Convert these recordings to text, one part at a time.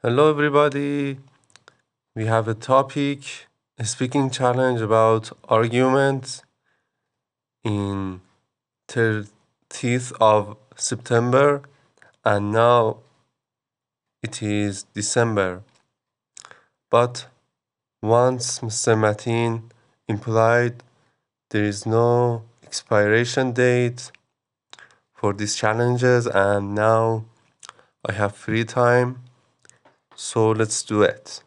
Hello, everybody. We have a topic, a speaking challenge about arguments in 30th of September, and now it is December. But once Mr. Matin implied there is no expiration date for these challenges, and now I have free time, so let's do it.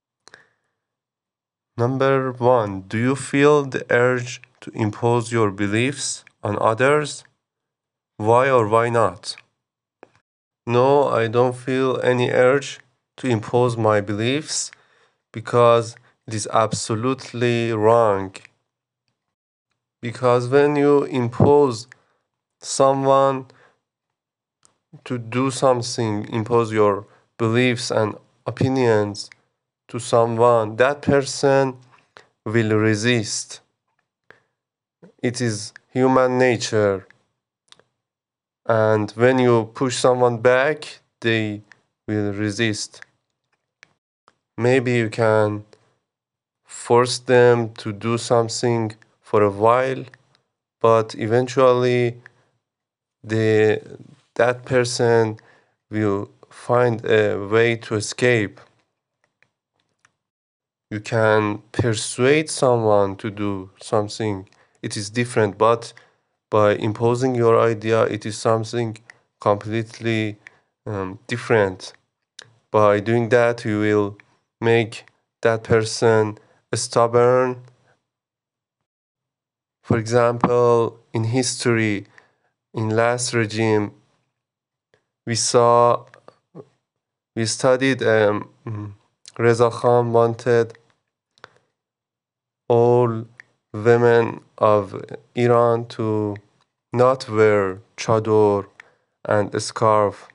Number one, do you feel the urge to impose your beliefs on others? Why or why not? No, I don't feel any urge to impose my beliefs because it is absolutely wrong. Because when you impose someone to do something, impose your beliefs and opinions to someone, that person will resist. It is human nature. And when you push someone back, they will resist. Maybe you can force them to do something for a while, but eventually the that person will find a way to escape. You can persuade someone to do something. It is different, but by imposing your idea, it is something completely different. By doing that, you will make that person stubborn. For example, in history, in last regime, we saw, we studied Reza Khan wanted all women of Iran to not wear chador and a scarf.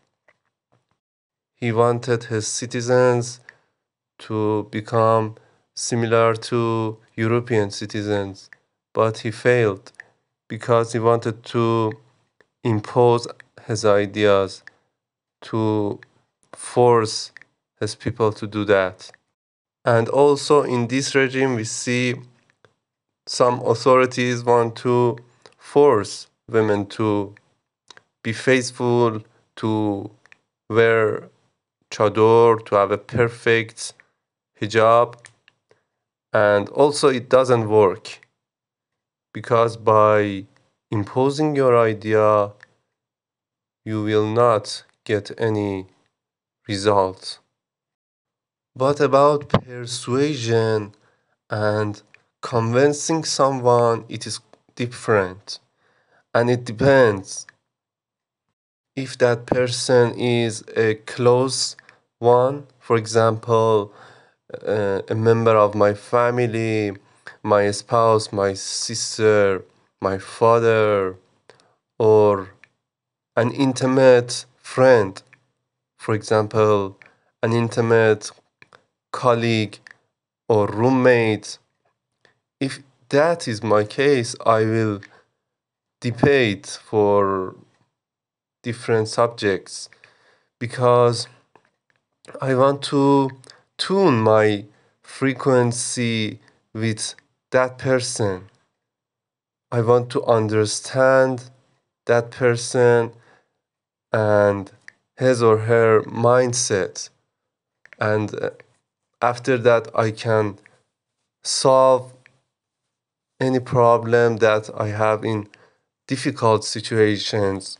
He wanted his citizens to become similar to European citizens, but he failed because he wanted to impose his ideas, to force his people to do that. And also in this regime, we see some authorities want to force women to be faithful, to wear chador, to have a perfect hijab. And also, it doesn't work because by imposing your idea, you will not get any result. But about persuasion and convincing someone, it is different. And it depends if that person is a close one, for example, a member of my family, my spouse, my sister, my father, or an intimate friend, for example, an intimate colleague or roommate. If that is my case, I will debate for different subjects because I want to tune my frequency with that person. I want to understand that person and his or her mindset. And after that, I can solve any problem that I have in difficult situations.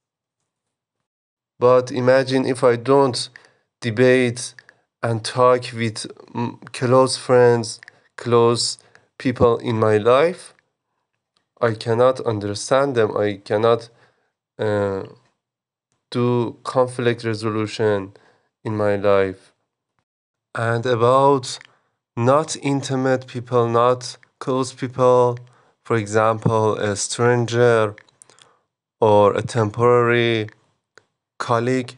But imagine if I don't debate and talk with close friends, close people in my life, I cannot understand them. I cannot uh, do conflict resolution in my life. And about not intimate people, not close people, for example, a stranger or a temporary colleague,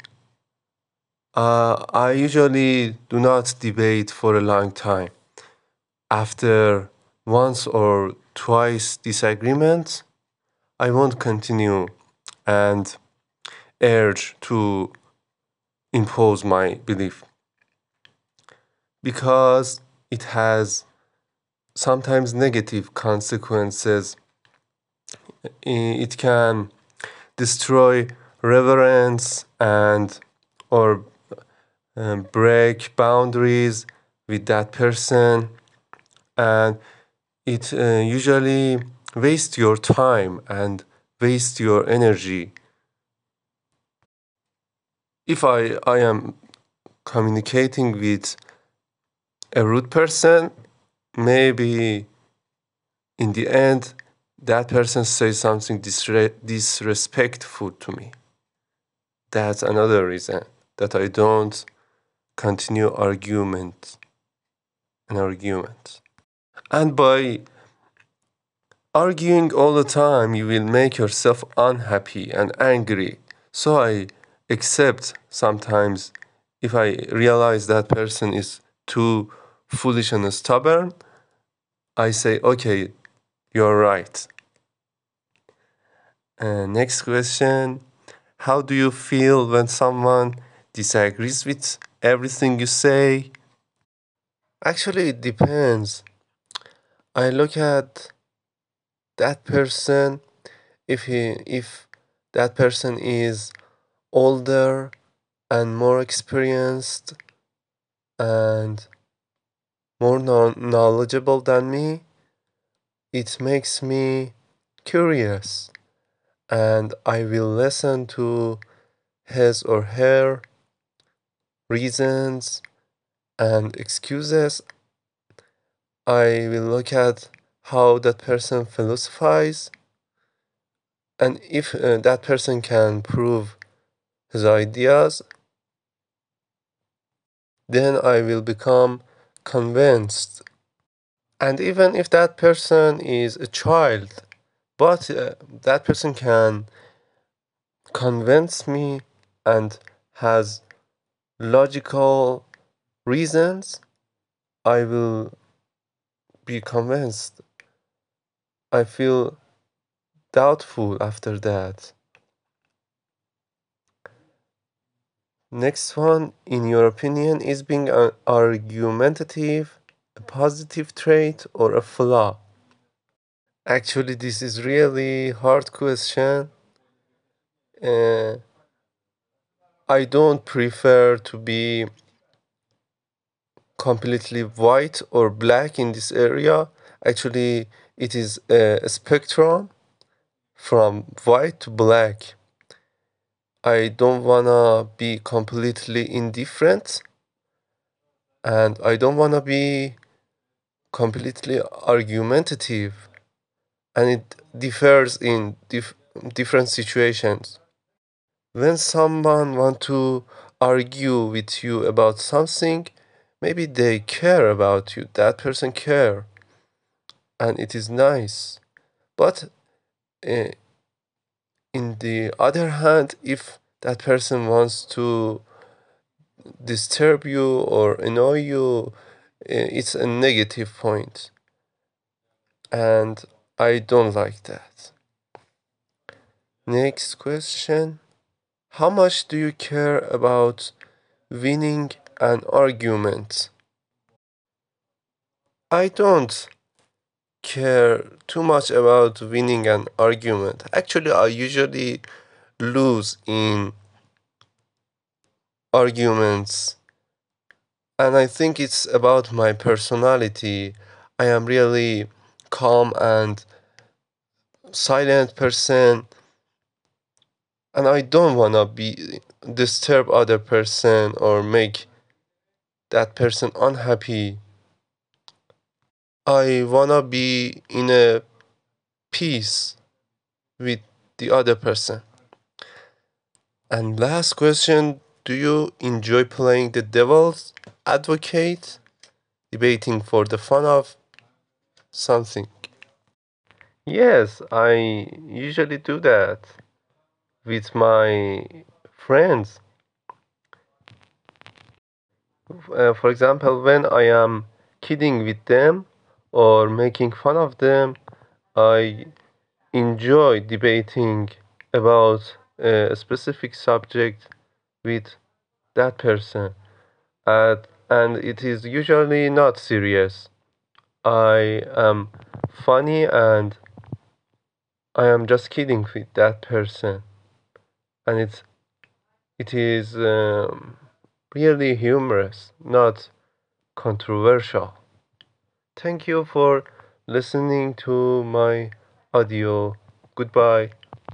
I usually do not debate for a long time. After once or twice disagreement, I won't continue and urge to impose my belief. because it has sometimes negative consequences. It can destroy reverence and or break boundaries with that person, and it usually wastes your time and waste your energy. If I am communicating with a rude person, maybe in the end that person says something disrespectful to me. That's another reason that I don't continue an argument. And by arguing all the time, you will make yourself unhappy and angry. So I accept sometimes if I realize that person is too foolish and stubborn, I say, okay, you're right. Next question. How do you feel when someone disagrees with everything you say? Actually, it depends. I look at that person, if that person is older and more experienced and more knowledgeable than me, it makes me curious and I will listen to his or her reasons and excuses. I will look at how that person philosophizes, and if that person can prove his ideas, then I will become convinced. And even if that person is a child, but that person can convince me and has logical reasons, I will be convinced. I feel doubtful after that. Next one, in your opinion, is being argumentative a positive trait or a flaw? Actually, this is really hard question. Uh, I don't prefer to be completely white or black in this area. Actually, it is a spectrum from white to black. I don't wanna be completely indifferent and I don't wanna be completely argumentative, and it differs in different situations. When someone want to argue with you about something, maybe they care about you, that person care, and it is nice. But uh, in the other hand, if that person wants to disturb you or annoy you, it's a negative point, and I don't like that. Next question. How much do you care about winning an argument? I don't care too much about winning an argument. Actually, I usually lose in arguments, and I think it's about my personality. I am really calm and silent person, and I don't want to be disturb other person or make that person unhappy. I want to be in a peace with the other person. And last question, do you enjoy playing the devil's advocate, debating for the fun of something? Yes, I usually do that with my friends. For example, when I am kidding with them or making fun of them, I enjoy debating about a specific subject with that person. and it is usually not serious. I am funny and I am just kidding with that person, and it is really humorous, not controversial. Thank you for listening to my audio. Goodbye.